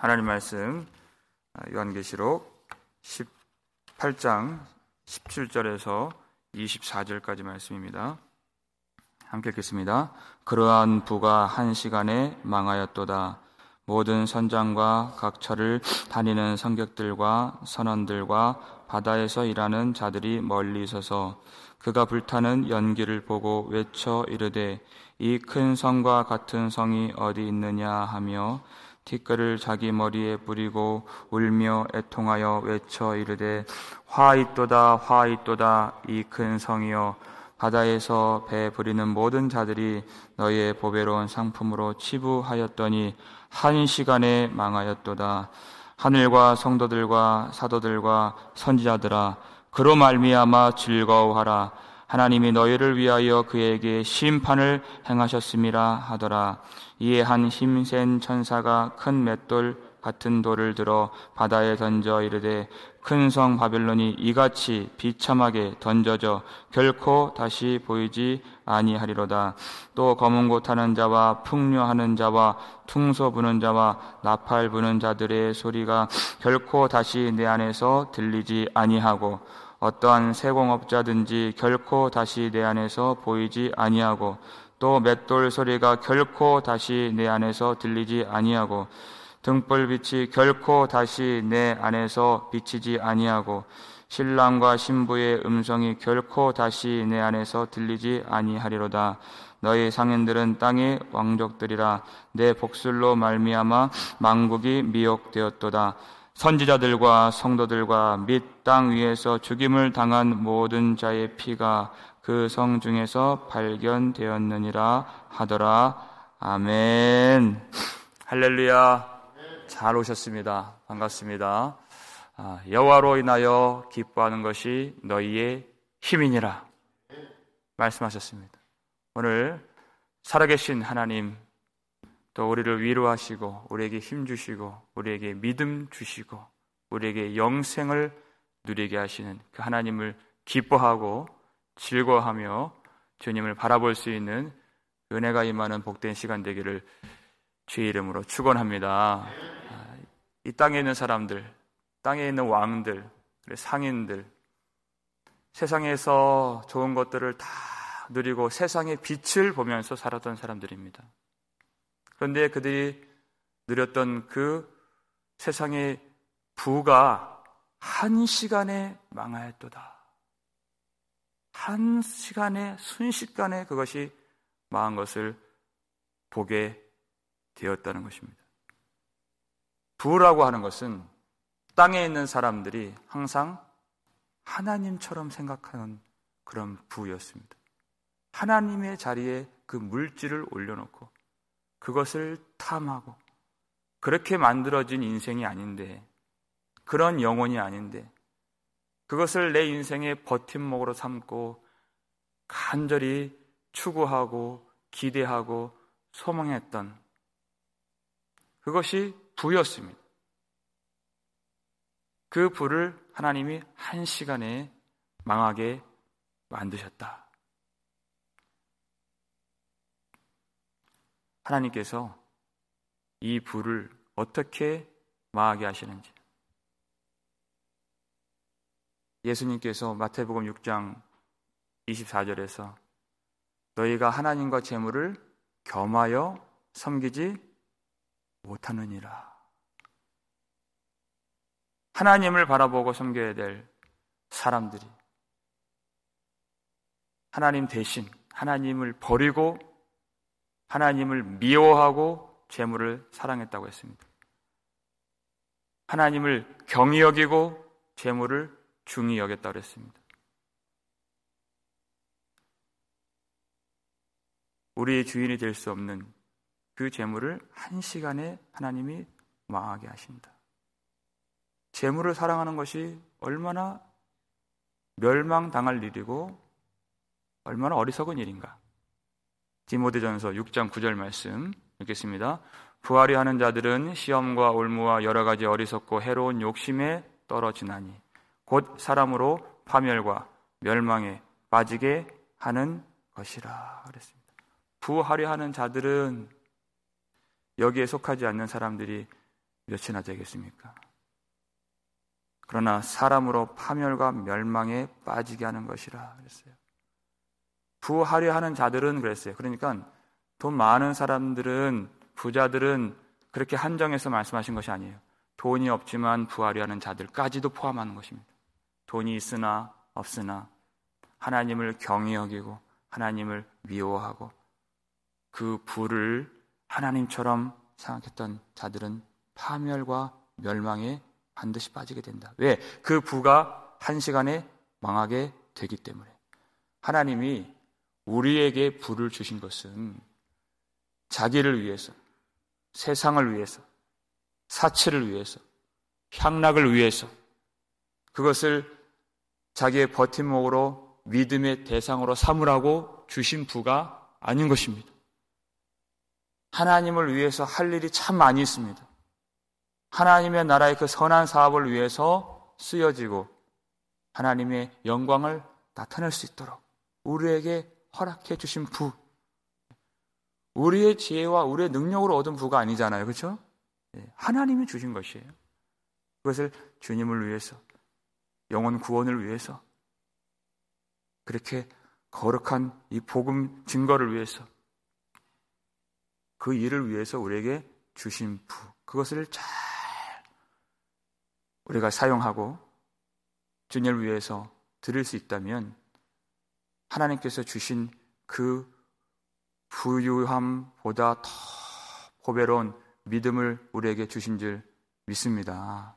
하나님 말씀 요한계시록 18장 17절에서 24절까지 말씀입니다. 함께 읽겠습니다. 그러한 부가 한 시간에 망하였도다. 모든 선장과 각 처를 다니는 성객들과 선원들과 바다에서 일하는 자들이 멀리 서서 그가 불타는 연기를 보고 외쳐 이르되 이 큰 성과 같은 성이 어디 있느냐 하며 티끌을 자기 머리에 뿌리고 울며 애통하여 외쳐 이르되 화 있도다 화 있도다 이 큰 성이여 바다에서 배 부리는 모든 자들이 너희의 보배로운 상품으로 치부하였더니 한 시간에 망하였도다. 하늘과 성도들과 사도들과 선지자들아 그로 말미암아 즐거워하라. 하나님이 너희를 위하여 그에게 심판을 행하셨음이라 하더라. 이에 한 힘센 천사가 큰 맷돌 같은 돌을 들어 바다에 던져 이르되 큰 성 바벨론이 이같이 비참하게 던져져 결코 다시 보이지 아니하리로다. 또 검은 곳 하는 자와 풍류하는 자와 퉁소 부는 자와 나팔 부는 자들의 소리가 결코 다시 내 안에서 들리지 아니하고 어떠한 세공업자든지 결코 다시 내 안에서 보이지 아니하고 또 맷돌 소리가 결코 다시 내 안에서 들리지 아니하고 등불빛이 결코 다시 내 안에서 비치지 아니하고 신랑과 신부의 음성이 결코 다시 내 안에서 들리지 아니하리로다. 너희 상인들은 땅의 왕족들이라. 내 복술로 말미암아 만국이 미혹되었도다. 선지자들과 성도들과 및 땅 위에서 죽임을 당한 모든 자의 피가 그 성 중에서 발견되었느니라 하더라. 아멘. 할렐루야. 잘 오셨습니다. 반갑습니다. 여호와로 인하여 기뻐하는 것이 너희의 힘이니라 말씀하셨습니다. 오늘 살아계신 하나님, 또 우리를 위로하시고 우리에게 힘 주시고 우리에게 믿음 주시고 우리에게 영생을 누리게 하시는 그 하나님을 기뻐하고 즐거워하며 주님을 바라볼 수 있는 은혜가 임하는 복된 시간 되기를 주의 이름으로 축원합니다. 이 땅에 있는 사람들, 땅에 있는 왕들, 상인들, 세상에서 좋은 것들을 다 누리고 세상의 빛을 보면서 살았던 사람들입니다. 그런데 그들이 누렸던 그 세상의 부가 한 시간에 망하였도다. 한 시간에, 순식간에 그것이 망한 것을 보게 되었다는 것입니다. 부라고 하는 것은 땅에 있는 사람들이 항상 하나님처럼 생각하는 그런 부였습니다. 하나님의 자리에 그 물질을 올려놓고 그것을 탐하고 그렇게 만들어진 인생이 아닌데, 그런 영혼이 아닌데 그것을 내 인생의 버팀목으로 삼고 간절히 추구하고 기대하고 소망했던 그것이 부였습니다. 그 부를 하나님이 한 시간에 망하게 만드셨다. 하나님께서 이 부를 어떻게 망하게 하시는지, 예수님께서 마태복음 6장 24절에서 너희가 하나님과 재물을 겸하여 섬기지 못하느니라. 하나님을 바라보고 섬겨야 될 사람들이 하나님 대신 하나님을 버리고 하나님을 미워하고 재물을 사랑했다고 했습니다. 하나님을 경히 여기고 재물을 중히 여겼다고 했습니다. 우리의 주인이 될 수 없는 그 재물을 한 시간에 하나님이 망하게 하신다. 재물을 사랑하는 것이 얼마나 멸망당할 일이고 얼마나 어리석은 일인가. 디모데전서 6장 9절 말씀 읽겠습니다. 부하리 하는 자들은 시험과 올무와 여러 가지 어리석고 해로운 욕심에 떨어지나니 곧 사람으로 파멸과 멸망에 빠지게 하는 것이라 그랬습니다. 부하려 하는 자들은 여기에 속하지 않는 사람들이 몇이나 되겠습니까? 그러나 사람으로 파멸과 멸망에 빠지게 하는 것이라 그랬어요. 부하려 하는 자들은 그랬어요. 그러니까 돈 많은 사람들은, 부자들은 그렇게 한정해서 말씀하신 것이 아니에요. 돈이 없지만 부하려 하는 자들까지도 포함하는 것입니다. 돈이 있으나 없으나 하나님을 경히 여기고 하나님을 미워하고 그 부를 하나님처럼 생각했던 자들은 파멸과 멸망에 반드시 빠지게 된다. 왜? 그 부가 한 시간에 망하게 되기 때문에. 하나님이 우리에게 부를 주신 것은 자기를 위해서, 세상을 위해서, 사치를 위해서, 향락을 위해서, 그것을 자기의 버팀목으로 믿음의 대상으로 삼으라고 주신 부가 아닌 것입니다. 하나님을 위해서 할 일이 참 많이 있습니다. 하나님의 나라의 그 선한 사업을 위해서 쓰여지고 하나님의 영광을 나타낼 수 있도록 우리에게 허락해 주신 부, 우리의 지혜와 우리의 능력으로 얻은 부가 아니잖아요. 그렇죠? 하나님이 주신 것이에요. 그것을 주님을 위해서, 영혼 구원을 위해서, 그렇게 거룩한 이 복음 증거를 위해서, 그 일을 위해서 우리에게 주신 부, 그것을 잘 우리가 사용하고 주님을 위해서 드릴 수 있다면 하나님께서 주신 그 부유함보다 더 보배로운 믿음을 우리에게 주신 줄 믿습니다.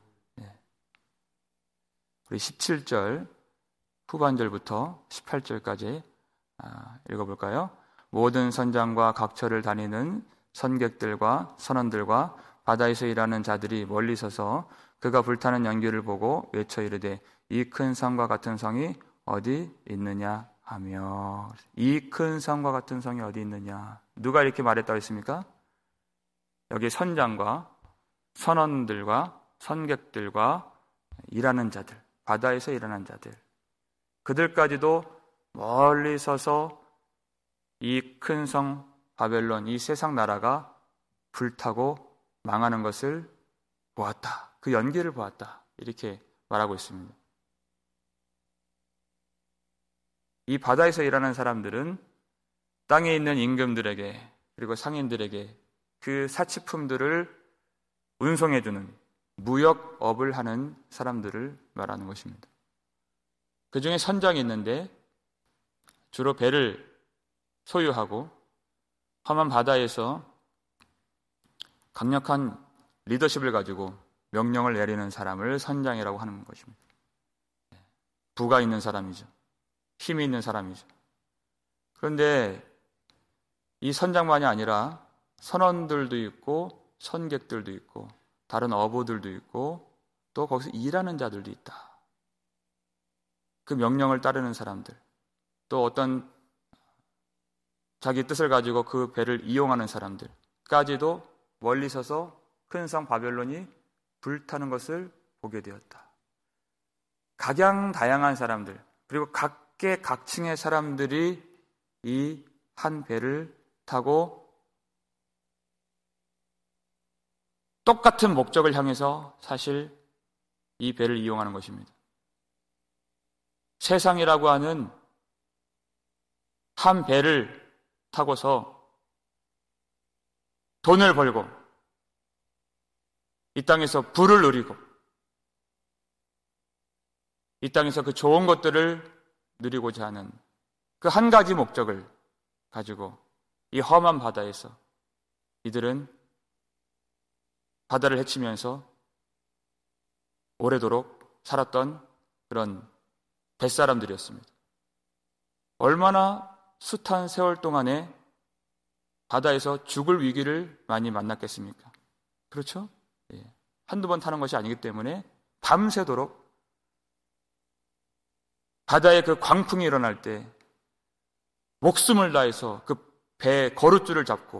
우리 17절 후반절부터 18절까지 읽어볼까요? 모든 선장과 각처를 다니는 선객들과 선원들과 바다에서 일하는 자들이 멀리 서서 그가 불타는 연기를 보고 외쳐 이르되 이 큰 성과 같은 성이 어디 있느냐 하며. 이 큰 성과 같은 성이 어디 있느냐, 누가 이렇게 말했다고 했습니까? 여기 선장과 선원들과 선객들과 일하는 자들, 바다에서 일하는 자들, 그들까지도 멀리 서서 이 큰 성 바벨론, 이 세상 나라가 불타고 망하는 것을 보았다. 그 연기를 보았다. 이렇게 말하고 있습니다. 이 바다에서 일하는 사람들은 땅에 있는 임금들에게 그리고 상인들에게 그 사치품들을 운송해주는 무역업을 하는 사람들을 말하는 것입니다. 그 중에 선장이 있는데 주로 배를 소유하고 험한 바다에서 강력한 리더십을 가지고 명령을 내리는 사람을 선장이라고 하는 것입니다. 부가 있는 사람이죠. 힘이 있는 사람이죠. 그런데 이 선장만이 아니라 선원들도 있고 선객들도 있고 다른 어부들도 있고 또 거기서 일하는 자들도 있다. 그 명령을 따르는 사람들, 또 어떤 자기 뜻을 가지고 그 배를 이용하는 사람들까지도 멀리 서서 큰 성 바벨론이 불타는 것을 보게 되었다. 각양다양한 사람들, 그리고 각계각층의 사람들이 이 한 배를 타고 똑같은 목적을 향해서 사실 이 배를 이용하는 것입니다. 세상이라고 하는 한 배를 타고서 돈을 벌고 이 땅에서 부를 누리고 이 땅에서 그 좋은 것들을 누리고자 하는 그 한 가지 목적을 가지고 이 험한 바다에서 이들은 바다를 헤치면서 오래도록 살았던 그런 뱃사람들이었습니다. 얼마나 숱한 세월 동안에 바다에서 죽을 위기를 많이 만났겠습니까? 그렇죠? 한두 번 타는 것이 아니기 때문에 밤새도록 바다에 그 광풍이 일어날 때 목숨을 다해서 그 배 거룻줄을 잡고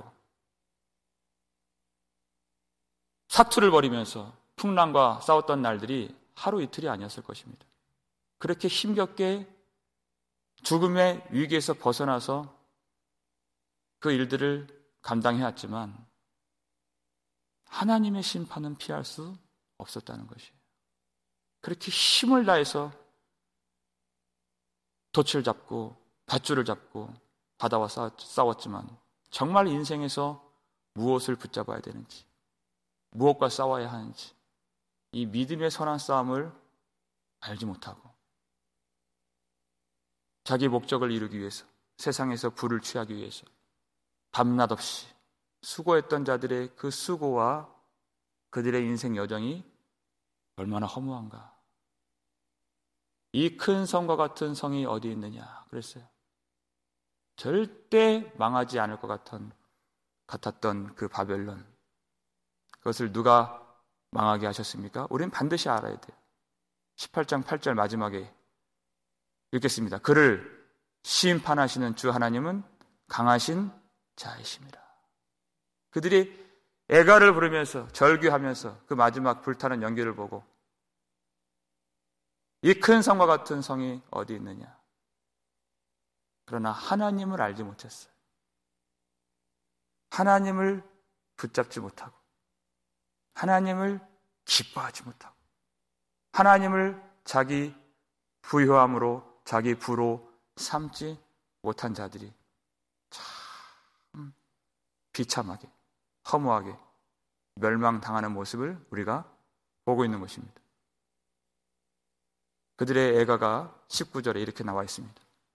사투를 벌이면서 풍랑과 싸웠던 날들이 하루 이틀이 아니었을 것입니다. 그렇게 힘겹게 죽음의 위기에서 벗어나서 그 일들을 감당해왔지만 하나님의 심판은 피할 수 없었다는 것이에요. 그렇게 힘을 다해서 돛을 잡고 밧줄을 잡고 바다와 싸웠지만 정말 인생에서 무엇을 붙잡아야 되는지, 무엇과 싸워야 하는지 이 믿음의 선한 싸움을 알지 못하고 자기 목적을 이루기 위해서, 세상에서 부를 취하기 위해서 밤낮 없이 수고했던 자들의 그 수고와 그들의 인생 여정이 얼마나 허무한가. 이 큰 성과 같은 성이 어디 있느냐 그랬어요. 절대 망하지 않을 것 같았던 그 바벨론, 그것을 누가 망하게 하셨습니까? 우리는 반드시 알아야 돼요. 18장 8절 마지막에 읽겠습니다. 그를 심판하시는 주 하나님은 강하신 자이심이라. 그들이 애가를 부르면서 절규하면서 그 마지막 불타는 연기를 보고 이 큰 성과 같은 성이 어디 있느냐. 그러나 하나님을 알지 못했어요. 하나님을 붙잡지 못하고 하나님을 기뻐하지 못하고 하나님을 자기 부요함으로 자기 부로 삼지 못한 자들이 참 비참하게 허무하게 멸망당하는 모습을 우리가 보고 있는 것입니다. 그들의 애가가 19절에 이렇게 나와 있습니다.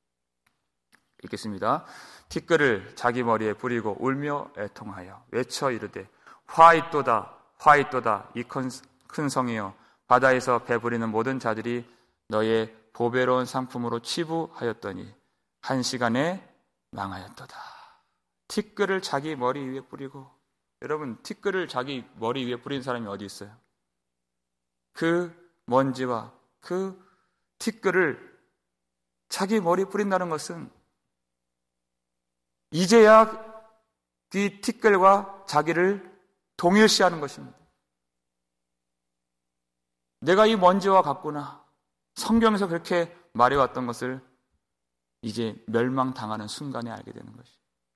읽겠습니다. 티끌을 자기 머리에 뿌리고 울며 애통하여 외쳐 이르되 화 있도다 이 큰 성이여 바다에서 배부리는 모든 자들이 너의 보배로운 상품으로 치부하였더니 한 시간에 망하였도다. 티끌을 자기 머리 위에 뿌리고, 여러분 티끌을 자기 머리 위에 뿌린 사람이 어디 있어요? 그 먼지와 그 티끌을 자기 머리에 뿌린다는 것은 이제야 이 티끌과 자기를 동일시하는 것입니다. 내가 이 먼지와 같구나. 성경에서 그렇게 말해왔던 것을 이제 멸망당하는 순간에 알게 되는 것이죠.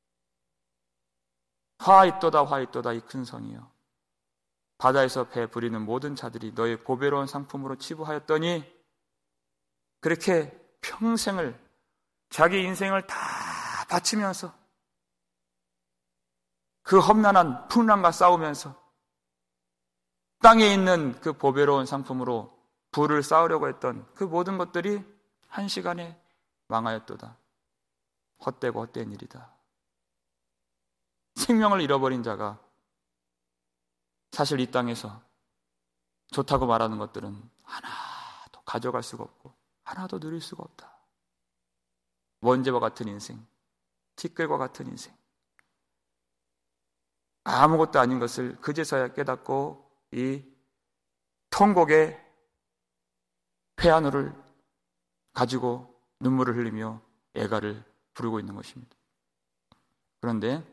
화 있도다 이 큰 성이여 바다에서 배 부리는 모든 자들이 너의 보배로운 상품으로 치부하였더니, 그렇게 평생을 자기 인생을 다 바치면서 그 험난한 풍랑과 싸우면서 땅에 있는 그 보배로운 상품으로 부를 쌓으려고 했던 그 모든 것들이 한 시간에 망하였도다. 헛되고 헛된 일이다. 생명을 잃어버린 자가 사실 이 땅에서 좋다고 말하는 것들은 하나도 가져갈 수가 없고 하나도 누릴 수가 없다. 먼지와 같은 인생, 티끌과 같은 인생, 아무것도 아닌 것을 그제서야 깨닫고 이 통곡의 회한우를 가지고 눈물을 흘리며 애가를 부르고 있는 것입니다. 그런데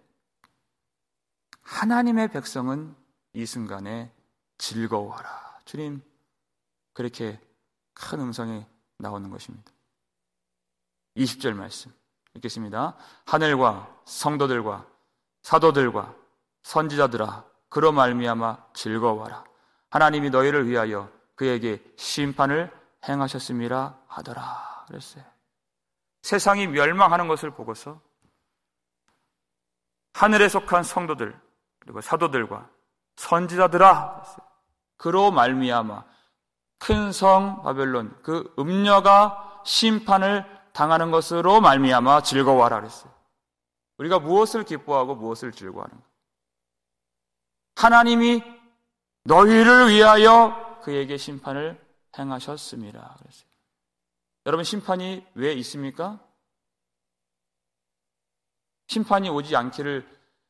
하나님의 백성은 이 순간에 즐거워하라. 주님, 그렇게 큰 음성이 나오는 것입니다. 20절 말씀 읽겠습니다. 하늘과 성도들과 사도들과 선지자들아, 그로 말미암아 즐거워하라. 하나님이 너희를 위하여 그에게 심판을 행하셨음이라 하더라. 그랬어요. 세상이 멸망하는 것을 보고서 하늘에 속한 성도들 그리고 사도들과 선지자들아, 그로 말미암아 큰 성 바벨론 그 음녀가 심판을 당하는 것으로 말미암아 즐거워하라 그랬어요. 우리가 무엇을 기뻐하고 무엇을 즐거워하는가? 하나님이 너희를 위하여 그에게 심판을 행하셨습니다 그랬어요. 여러분, 심판이 왜 있습니까? 심판이 오지 않기를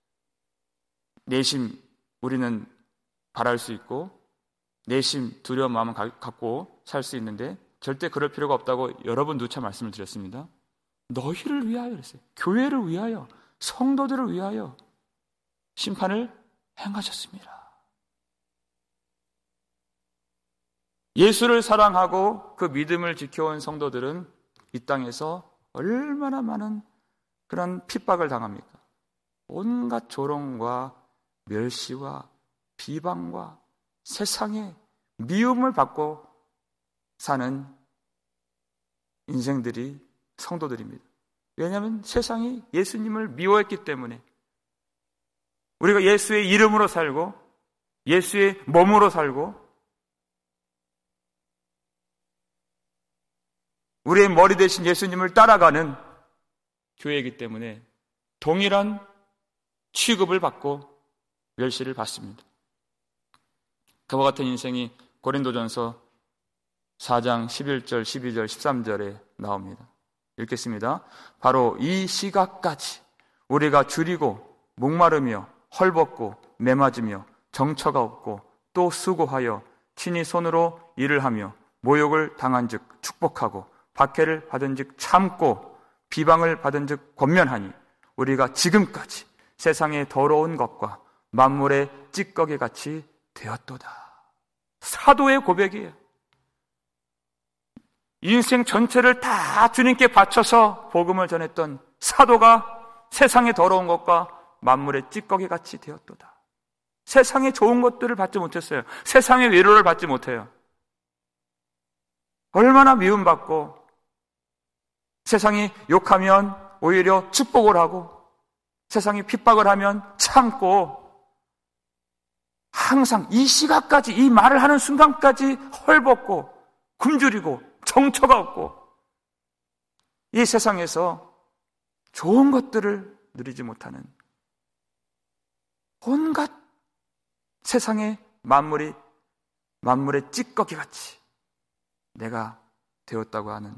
내심 우리는 바랄 수 있고 내심 두려운 마음을 갖고 살 수 있는데 절대 그럴 필요가 없다고 여러 번 누차 말씀을 드렸습니다. 너희를 위하여 그랬어요. 교회를 위하여, 성도들을 위하여 심판을 행하셨습니다. 예수를 사랑하고 그 믿음을 지켜온 성도들은 이 땅에서 얼마나 많은 그런 핍박을 당합니까? 온갖 조롱과 멸시와 비방과 세상의 미움을 받고 사는 인생들이 성도들입니다. 왜냐하면 세상이 예수님을 미워했기 때문에, 우리가 예수의 이름으로 살고 예수의 몸으로 살고 우리의 머리 대신 예수님을 따라가는 교회이기 때문에 동일한 취급을 받고 멸시를 받습니다. 그와 같은 인생이 고린도전서 4장 11절, 12절, 13절에 나옵니다. 읽겠습니다. 바로 이 시각까지 우리가 줄이고 목마르며 헐벗고 매맞으며 정처가 없고 또 수고하여 친히 손으로 일을 하며 모욕을 당한즉 축복하고 박해를 받은즉 참고 비방을 받은즉 권면하니 우리가 지금까지 세상의 더러운 것과 만물의 찌꺼기 같이 되었도다. 사도의 고백이에요. 인생 전체를 다 주님께 바쳐서 복음을 전했던 사도가 세상의 더러운 것과 만물의 찌꺼기 같이 되었도다. 세상의 좋은 것들을 받지 못했어요. 세상의 위로를 받지 못해요. 얼마나 미움받고 세상이 욕하면 오히려 축복을 하고 세상이 핍박을 하면 참고 항상 이 시각까지, 이 말을 하는 순간까지 헐벗고 굶주리고 정처가 없고 이 세상에서 좋은 것들을 누리지 못하는 온갖 세상의 만물의 찌꺼기같이 내가 되었다고 하는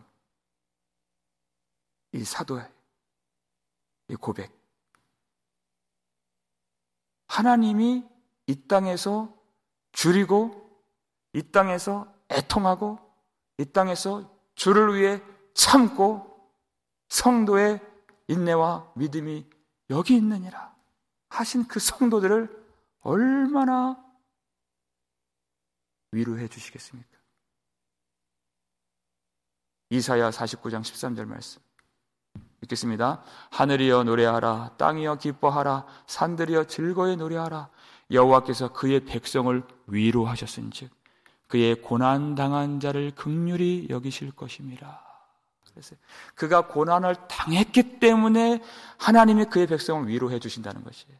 이 사도의 이 고백. 하나님이 이 땅에서 줄이고 이 땅에서 애통하고 이 땅에서 주를 위해 참고 성도의 인내와 믿음이 여기 있느니라 하신 그 성도들을 얼마나 위로해 주시겠습니까? 이사야 49장 13절 말씀 읽겠습니다. 하늘이여 노래하라, 땅이여 기뻐하라, 산들이여 즐거이 노래하라. 여호와께서 그의 백성을 위로하셨은즉 그의 고난당한 자를 긍휼히 여기실 것임이라. 그래서 그가 고난을 당했기 때문에 하나님이 그의 백성을 위로해 주신다는 것이에요.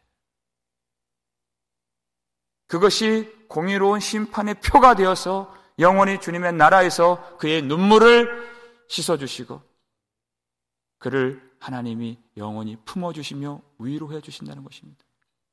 그것이 공의로운 심판의 표가 되어서 영원히 주님의 나라에서 그의 눈물을 씻어주시고 그를 하나님이 영원히 품어주시며 위로해 주신다는 것입니다.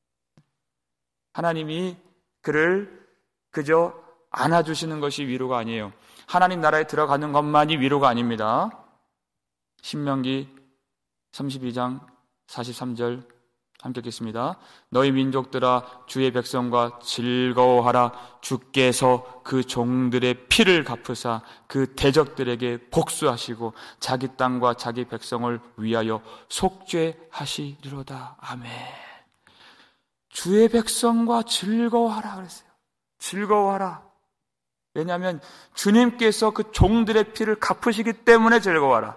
하나님이 그를 그저 안아주시는 것이 위로가 아니에요. 하나님 나라에 들어가는 것만이 위로가 아닙니다. 신명기 32장 43절 함께 읽겠습니다. 너희 민족들아 주의 백성과 즐거워하라. 주께서 그 종들의 피를 갚으사 그 대적들에게 복수하시고 자기 땅과 자기 백성을 위하여 속죄하시리로다. 아멘. 주의 백성과 즐거워하라 그랬어요. 즐거워하라. 왜냐하면 주님께서 그 종들의 피를 갚으시기 때문에 즐거워하라.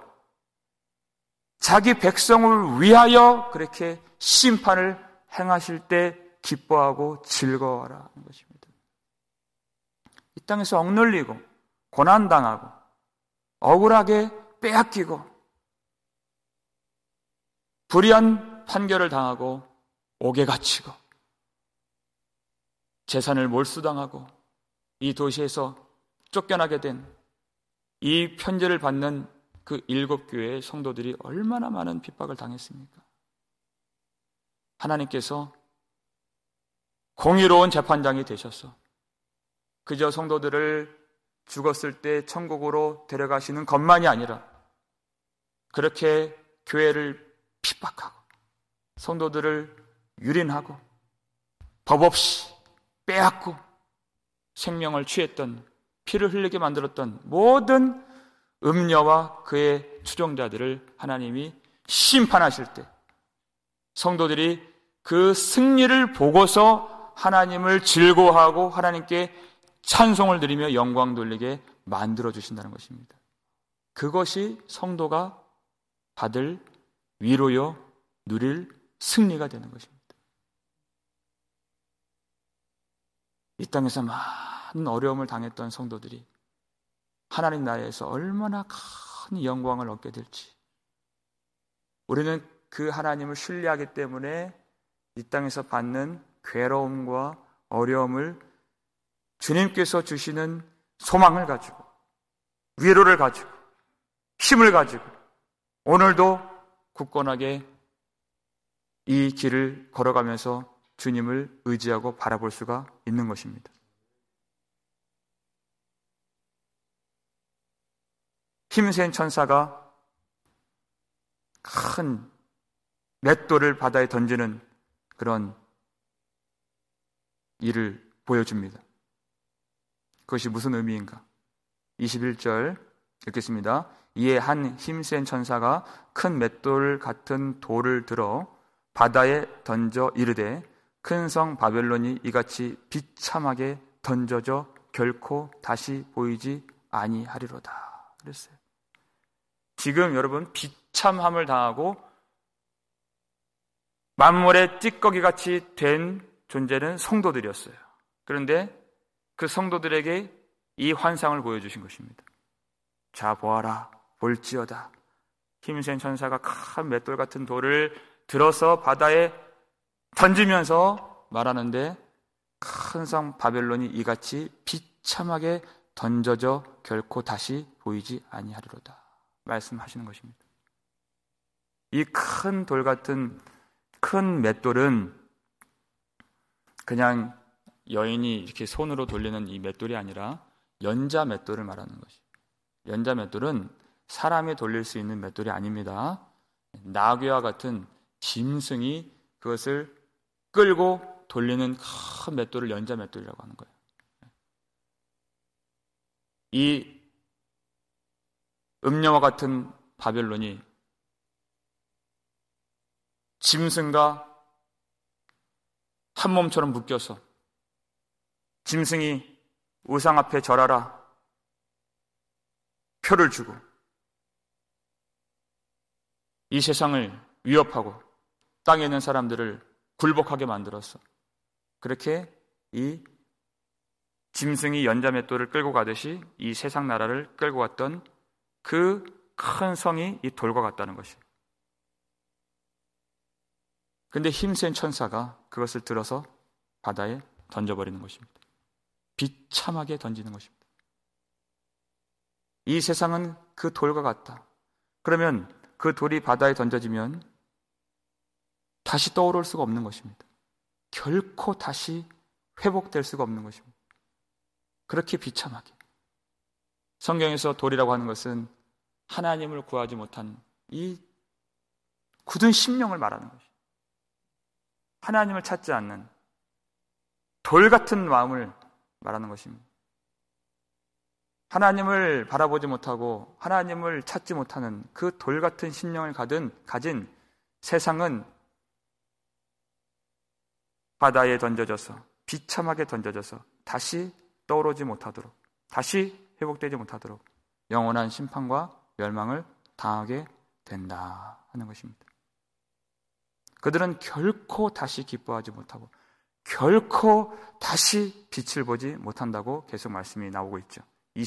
자기 백성을 위하여 그렇게 심판을 행하실 때 기뻐하고 즐거워하라 하는 것입니다. 이 땅에서 억눌리고 고난당하고 억울하게 빼앗기고 불의한 판결을 당하고 옥에 갇히고 재산을 몰수당하고 이 도시에서 쫓겨나게 된 이 편지를 받는 그 7교회의 성도들이 얼마나 많은 핍박을 당했습니까? 하나님께서 공의로운 재판장이 되셔서 그저 성도들을 죽었을 때 천국으로 데려가시는 것만이 아니라 그렇게 교회를 핍박하고 성도들을 유린하고 법 없이 빼앗고 생명을 취했던 피를 흘리게 만들었던 모든 음녀와 그의 추종자들을 하나님이 심판하실 때 성도들이 그 승리를 보고서 하나님을 즐거워하고 하나님께 찬송을 드리며 영광 돌리게 만들어주신다는 것입니다. 그것이 성도가 받을 위로요 누릴 승리가 되는 것입니다. 이 땅에서 많은 어려움을 당했던 성도들이 하나님 나라에서 얼마나 큰 영광을 얻게 될지, 우리는 그 하나님을 신뢰하기 때문에 이 땅에서 받는 괴로움과 어려움을 주님께서 주시는 소망을 가지고, 위로를 가지고, 힘을 가지고 오늘도 굳건하게 이 길을 걸어가면서 주님을 의지하고 바라볼 수가 있는 것입니다. 힘센 천사가 큰 맷돌을 바다에 던지는 그런 일을 보여줍니다. 그것이 무슨 의미인가? 21절 읽겠습니다. 이에 한 힘센 천사가 큰 맷돌 같은 돌을 들어 바다에 던져 이르되 큰 성 바벨론이 이같이 비참하게 던져져 결코 다시 보이지 아니하리로다 그랬어요. 지금 여러분, 비참함을 당하고 만물의 찌꺼기같이 된 존재는 성도들이었어요. 그런데 그 성도들에게 이 환상을 보여주신 것입니다. 자, 보아라, 볼지어다. 힘센 천사가 큰 맷돌 같은 돌을 들어서 바다에 던지면서 말하는데 큰 성 바벨론이 이같이 비참하게 던져져 결코 다시 보이지 아니하리로다 말씀하시는 것입니다. 이 큰 돌 같은 큰 맷돌은 그냥 여인이 이렇게 손으로 돌리는 이 맷돌이 아니라 연자 맷돌을 말하는 것이에요. 연자 맷돌은 사람이 돌릴 수 있는 맷돌이 아닙니다. 나귀와 같은 짐승이 그것을 끌고 돌리는 큰 맷돌을 연자 맷돌이라고 하는 거예요. 이 음녀와 같은 바벨론이 짐승과 한 몸처럼 묶여서 짐승이 우상 앞에 절하라 표를 주고 이 세상을 위협하고 땅에 있는 사람들을 굴복하게 만들었어. 그렇게 이 짐승이 연자맷돌을 끌고 가듯이 이 세상 나라를 끌고 갔던 그 큰 성이 이 돌과 같다는 것이에요. 근데 힘센 천사가 그것을 들어서 바다에 던져버리는 것입니다. 비참하게 던지는 것입니다. 이 세상은 그 돌과 같다. 그러면 그 돌이 바다에 던져지면 다시 떠오를 수가 없는 것입니다. 결코 다시 회복될 수가 없는 것입니다. 그렇게 비참하게. 성경에서 돌이라고 하는 것은 하나님을 구하지 못한 이 굳은 심령을 말하는 것입니다. 하나님을 찾지 않는 돌 같은 마음을 말하는 것입니다. 하나님을 바라보지 못하고 하나님을 찾지 못하는 그 돌 같은 심령을 가진 세상은 바다에 던져져서 비참하게 던져져서 다시 떠오르지 못하도록, 다시 회복되지 못하도록 영원한 심판과 멸망을 당하게 된다 하는 것입니다. 그들은 결코 다시 기뻐하지 못하고 결코 다시 빛을 보지 못한다고 계속 말씀이 나오고 있죠.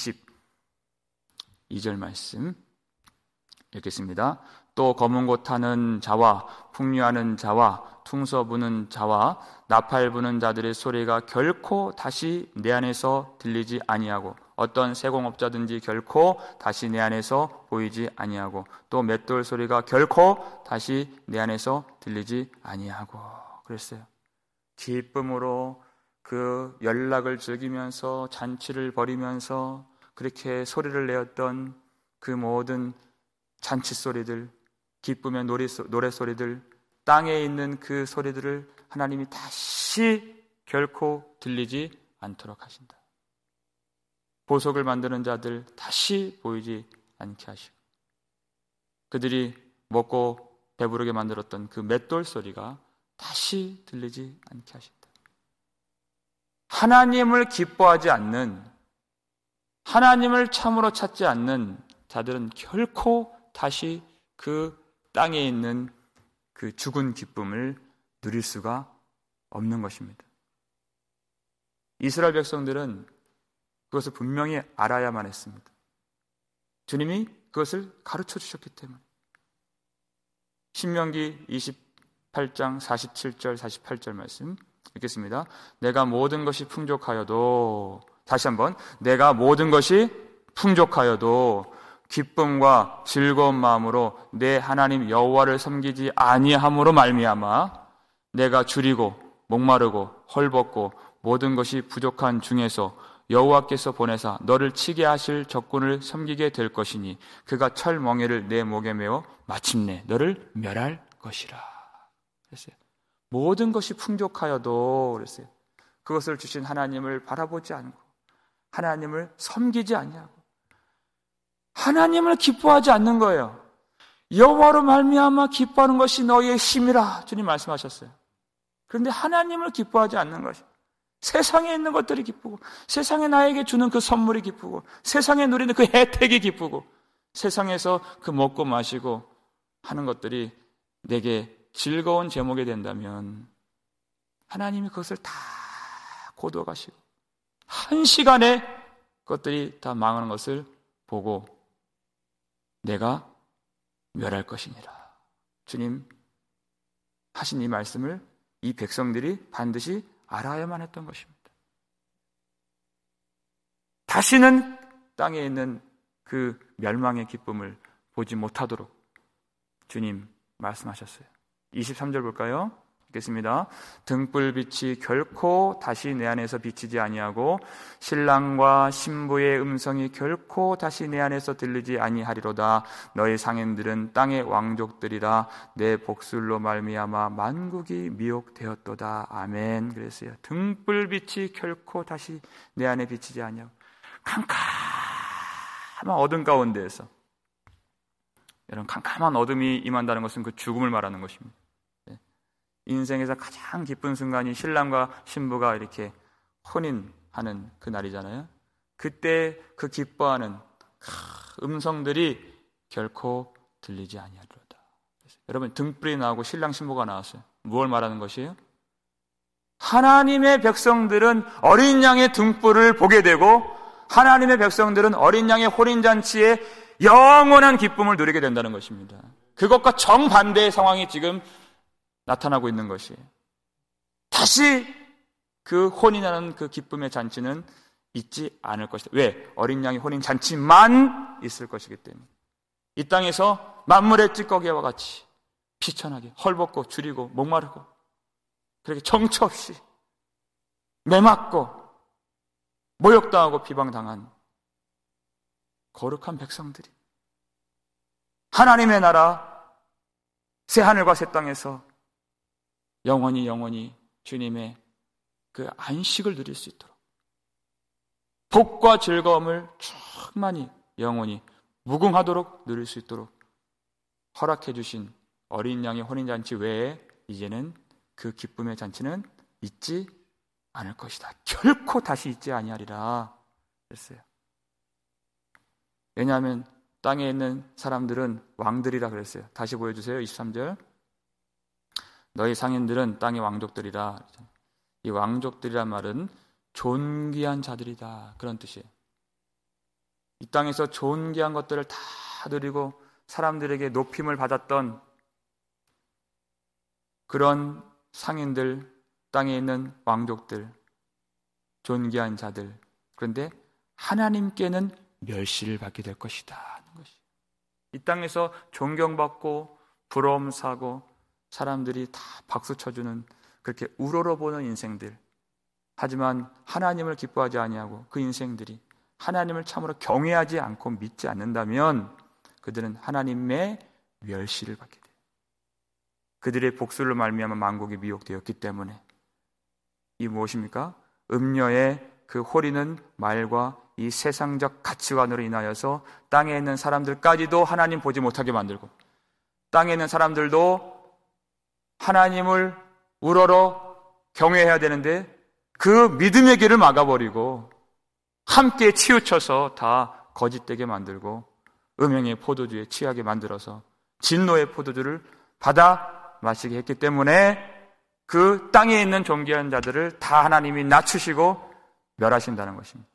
22절 말씀 읽겠습니다. 또 검은 곳 타는 자와 풍류하는 자와 퉁서 부는 자와 나팔 부는 자들의 소리가 결코 다시 내 안에서 들리지 아니하고 어떤 세공업자든지 결코 다시 내 안에서 보이지 아니하고 또 맷돌 소리가 결코 다시 내 안에서 들리지 아니하고 그랬어요. 기쁨으로 그 연락을 즐기면서 잔치를 벌이면서 그렇게 소리를 내었던 그 모든 잔치 소리들, 기쁨의 노래 소리들, 땅에 있는 그 소리들을 하나님이 다시 결코 들리지 않도록 하신다. 보석을 만드는 자들 다시 보이지 않게 하시고 그들이 먹고 배부르게 만들었던 그 맷돌 소리가 다시 들리지 않게 하신다. 하나님을 기뻐하지 않는, 하나님을 참으로 찾지 않는 자들은 결코 다시 그 땅에 있는 그 죽은 기쁨을 누릴 수가 없는 것입니다. 이스라엘 백성들은 그것을 분명히 알아야만 했습니다. 주님이 그것을 가르쳐 주셨기 때문에. 신명기 28장 47절 48절 말씀 읽겠습니다. 내가 모든 것이 풍족하여도, 다시 한번, 내가 모든 것이 풍족하여도 기쁨과 즐거운 마음으로 내 하나님 여호와를 섬기지 아니함으로 말미암아 내가 줄이고 목마르고 헐벗고 모든 것이 부족한 중에서 여호와께서 보내사 너를 치게 하실 적군을 섬기게 될 것이니 그가 철멍에를 내 목에 메어 마침내 너를 멸할 것이라. 그랬어요. 모든 것이 풍족하여도 그랬어요. 그것을 주신 하나님을 바라보지 않고 하나님을 섬기지 아니하고 하나님을 기뻐하지 않는 거예요. 여호와로 말미암아 기뻐하는 것이 너희의 힘이라 주님 말씀하셨어요. 그런데 하나님을 기뻐하지 않는 것이, 세상에 있는 것들이 기쁘고 세상에 나에게 주는 그 선물이 기쁘고 세상에 누리는 그 혜택이 기쁘고 세상에서 그 먹고 마시고 하는 것들이 내게 즐거운 제목이 된다면 하나님이 그것을 다 거두어가시고 한 시간에 그것들이 다 망하는 것을 보고 내가 멸할 것이니라. 주님 하신 이 말씀을 이 백성들이 반드시 알아야만 했던 것입니다. 다시는 땅에 있는 그 멸망의 기쁨을 보지 못하도록 주님 말씀하셨어요. 23절 볼까요? 읽겠습니다. 등불빛이 결코 다시 내 안에서 비치지 아니하고 신랑과 신부의 음성이 결코 다시 내 안에서 들리지 아니하리로다. 너희 상인들은 땅의 왕족들이라. 내 복술로 말미암아 만국이 미혹되었도다. 아멘. 그랬어요. 등불빛이 결코 다시 내 안에 비치지 아니하고 캄캄한 어둠 가운데에서, 여러분, 캄캄한 어둠이 임한다는 것은 그 죽음을 말하는 것입니다. 인생에서 가장 기쁜 순간이 신랑과 신부가 이렇게 혼인하는 그 날이잖아요. 그때 그 기뻐하는 음성들이 결코 들리지 아니하리로다. 여러분, 등불이 나오고 신랑 신부가 나왔어요. 무엇을 말하는 것이에요? 하나님의 백성들은 어린 양의 등불을 보게 되고 하나님의 백성들은 어린 양의 혼인잔치에 영원한 기쁨을 누리게 된다는 것입니다. 그것과 정반대의 상황이 지금 나타나고 있는 것이에요. 다시 그 혼인하는 그 기쁨의 잔치는 있지 않을 것이다. 왜? 어린 양의 혼인 잔치만 있을 것이기 때문에. 이 땅에서 만물의 찌꺼기와 같이 피천하게 헐벗고 줄이고 목마르고 그렇게 정처 없이 매맞고 모욕당하고 비방당한 거룩한 백성들이 하나님의 나라 새하늘과 새 땅에서 영원히 주님의 그 안식을 누릴 수 있도록 복과 즐거움을 충만히 영원히 무궁하도록 누릴 수 있도록 허락해 주신 어린 양의 혼인잔치 외에 이제는 그 기쁨의 잔치는 있지 않을 것이다. 결코 다시 있지 아니하리라 그랬어요. 왜냐하면 땅에 있는 사람들은 왕들이라 그랬어요. 다시 보여주세요. 23절. 너희 상인들은 땅의 왕족들이라. 이 왕족들이란 말은 존귀한 자들이다, 그런 뜻이에요. 이 땅에서 존귀한 것들을 다 누리고 사람들에게 높임을 받았던 그런 상인들, 땅에 있는 왕족들, 존귀한 자들. 그런데 하나님께는 멸시를 받게 될 것이다 하는 것이. 이 땅에서 존경받고 부러움 사고 사람들이 다 박수 쳐주는, 그렇게 우러러보는 인생들. 하지만 하나님을 기뻐하지 아니하고 그 인생들이 하나님을 참으로 경외하지 않고 믿지 않는다면 그들은 하나님의 멸시를 받게 돼요. 그들의 복술로 말미암아 만국이 미혹되었기 때문에. 이 무엇입니까? 음녀의 그 호리는 말과 이 세상적 가치관으로 인하여서 땅에 있는 사람들까지도 하나님 보지 못하게 만들고, 땅에 있는 사람들도 하나님을 우러러 경외해야 되는데 그 믿음의 길을 막아버리고 함께 치우쳐서 다 거짓되게 만들고 음행의 포도주에 취하게 만들어서 진노의 포도주를 받아 마시게 했기 때문에 그 땅에 있는 존귀한 자들을 다 하나님이 낮추시고 멸하신다는 것입니다.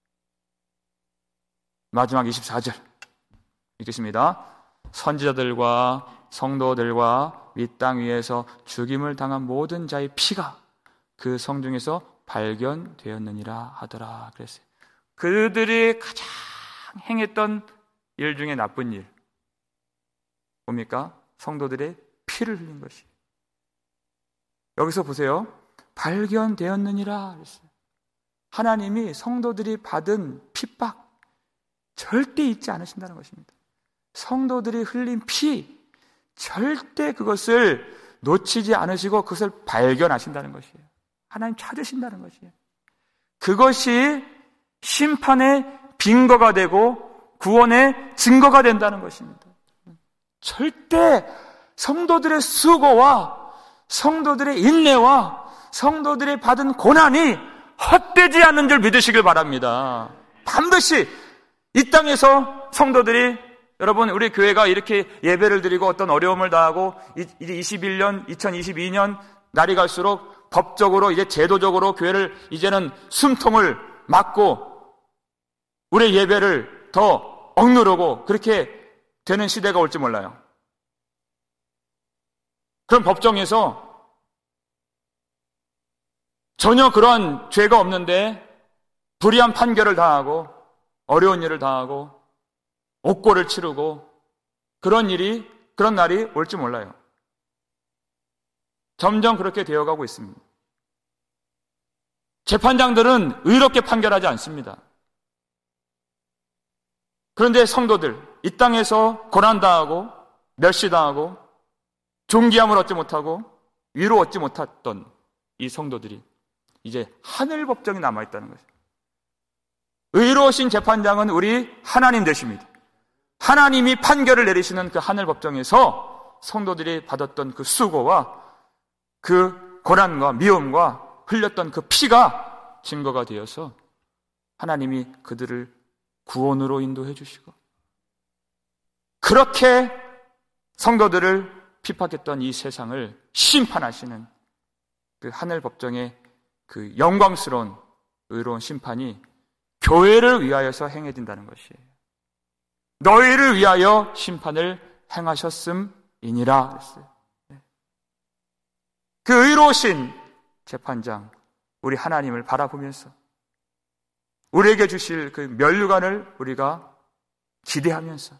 마지막 24절 읽겠습니다. 선지자들과 성도들과 이 땅 위에서 죽임을 당한 모든 자의 피가 그 성중에서 발견되었느니라 하더라 그랬어요. 그들이 가장 행했던 일 중에 나쁜 일 뭡니까? 성도들의 피를 흘린 것이. 여기서 보세요. 발견되었느니라 그랬어요. 하나님이 성도들이 받은 핍박 절대 잊지 않으신다는 것입니다. 성도들이 흘린 피 절대 그것을 놓치지 않으시고 그것을 발견하신다는 것이에요. 하나님 찾으신다는 것이에요. 그것이 심판의 빙거가 되고 구원의 증거가 된다는 것입니다. 절대 성도들의 수고와 성도들의 인내와 성도들이 받은 고난이 헛되지 않는 줄 믿으시길 바랍니다. 반드시 이 땅에서 성도들이, 여러분 우리 교회가 이렇게 예배를 드리고 어떤 어려움을 당하고 이제 2022년 날이 갈수록 법적으로 이제 제도적으로 교회를 이제는 숨통을 막고 우리의 예배를 더 억누르고 그렇게 되는 시대가 올지 몰라요. 그럼 법정에서 전혀 그러한 죄가 없는데 불의한 판결을 당하고 어려운 일을 당하고 옥고를 치르고 그런 날이 올지 몰라요. 점점 그렇게 되어가고 있습니다. 재판장들은 의롭게 판결하지 않습니다. 그런데 성도들, 이 땅에서 고난당하고 멸시당하고 존귀함을 얻지 못하고 위로 얻지 못했던 이 성도들이 이제 하늘 법정이 남아있다는 것입니다. 의로우신 재판장은 우리 하나님 되십니다. 하나님이 판결을 내리시는 그 하늘 법정에서 성도들이 받았던 그 수고와 그 고난과 미움과 흘렸던 그 피가 증거가 되어서 하나님이 그들을 구원으로 인도해 주시고 그렇게 성도들을 핍박했던 이 세상을 심판하시는 그 하늘 법정의 그 영광스러운 의로운 심판이 교회를 위하여서 행해진다는 것이에요. 너희를 위하여 심판을 행하셨음이니라 했어요. 그 의로우신 재판장 우리 하나님을 바라보면서 우리에게 주실 그 면류관을 우리가 기대하면서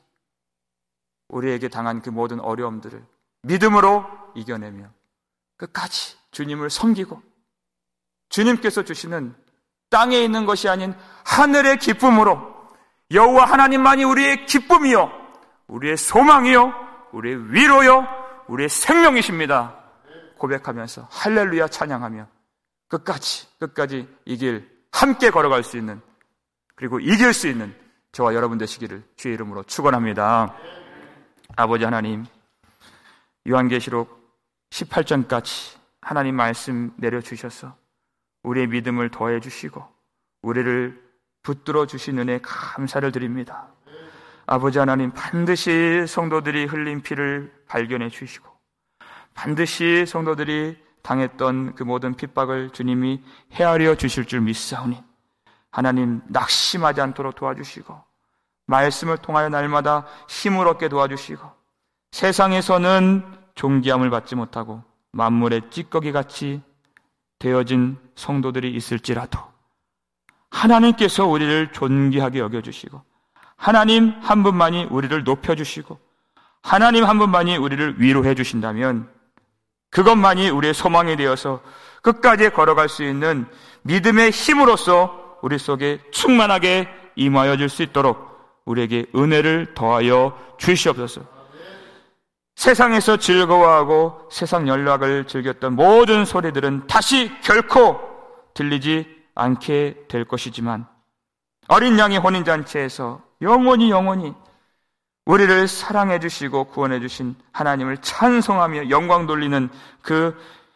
우리에게 당한 그 모든 어려움들을 믿음으로 이겨내며 끝까지 주님을 섬기고 주님께서 주시는 땅에 있는 것이 아닌 하늘의 기쁨으로 여호와 하나님만이 우리의 기쁨이요 우리의 소망이요 우리의 위로요 우리의 생명이십니다 고백하면서 할렐루야 찬양하며 끝까지 이 길 함께 걸어갈 수 있는 그리고 이길 수 있는 저와 여러분 되시기를 주의 이름으로 축원합니다. 아버지 하나님, 요한계시록 18장까지 하나님 말씀 내려주셔서 우리의 믿음을 더해 주시고 우리를 붙들어 주신 은혜에 감사를 드립니다. 아버지 하나님, 반드시 성도들이 흘린 피를 발견해 주시고 반드시 성도들이 당했던 그 모든 핍박을 주님이 헤아려 주실 줄 믿사오니 하나님 낙심하지 않도록 도와주시고 말씀을 통하여 날마다 힘을 얻게 도와주시고 세상에서는 존귀함을 받지 못하고 만물의 찌꺼기같이 되어진 성도들이 있을지라도 하나님께서 우리를 존귀하게 여겨주시고 하나님 한 분만이 우리를 높여주시고 하나님 한 분만이 우리를 위로해 주신다면 그것만이 우리의 소망이 되어서 끝까지 걸어갈 수 있는 믿음의 힘으로써 우리 속에 충만하게 임하여 줄 수 있도록 우리에게 은혜를 더하여 주시옵소서. 세상에서 즐거워하고 세상 연락을 즐겼던 모든 소리들은 다시 결코 들리지 않게 될 것이지만 어린 양의 혼인잔치에서 영원히 우리를 사랑해 주시고 구원해 주신 하나님을 찬송하며 영광 돌리는 그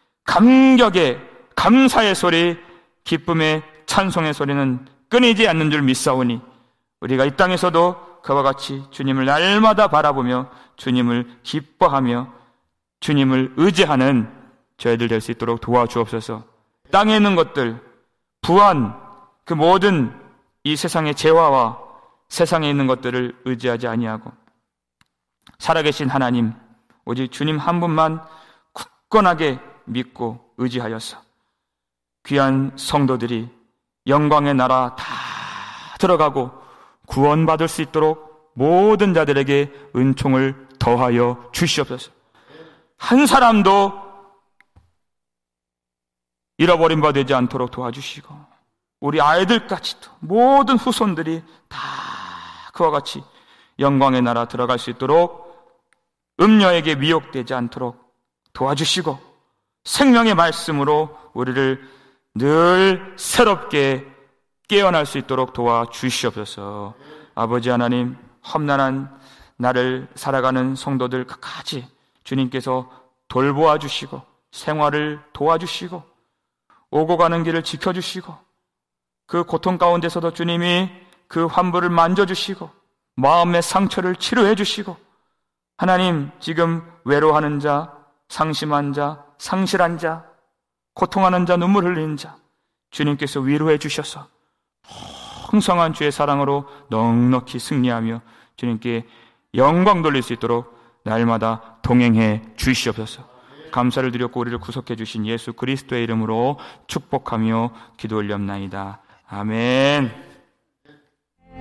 감격의 감사의 소리, 기쁨의 찬송의 소리는 끊이지 않는 줄 믿사오니 우리가 이 땅에서도 그와 같이 주님을 날마다 바라보며 주님을 기뻐하며 주님을 의지하는 저희들 될 수 있도록 도와주옵소서. 땅에 있는 것들, 부한, 그 모든 이 세상의 재화와 세상에 있는 것들을 의지하지 아니하고 살아계신 하나님, 오직 주님 한 분만 굳건하게 믿고 의지하여서 귀한 성도들이 영광의 나라 다 들어가고 구원받을 수 있도록 모든 자들에게 은총을 더하여 주시옵소서. 한 사람도 잃어버린 바 되지 않도록 도와주시고, 우리 아이들까지도 모든 후손들이 다 그와 같이 영광의 나라 들어갈 수 있도록 음녀에게 미혹되지 않도록 도와주시고, 생명의 말씀으로 우리를 늘 새롭게 깨어날 수 있도록 도와주시옵소서. 아버지 하나님, 험난한 나를 살아가는 성도들 끝까지 주님께서 돌보아 주시고 생활을 도와주시고 오고 가는 길을 지켜주시고 그 고통 가운데서도 주님이 그 환부를 만져주시고 마음의 상처를 치료해 주시고, 하나님, 지금 외로워하는 자, 상심한 자, 상실한 자, 고통하는 자, 눈물 흘리는 자 주님께서 위로해 주셔서 풍성한 주의 사랑으로 넉넉히 승리하며 주님께 영광 돌릴 수 있도록 날마다 동행해 주시옵소서. 감사를 드렸고 우리를 구속해 주신 예수 그리스도의 이름으로 축복하며 기도 올렸나이다. 아멘.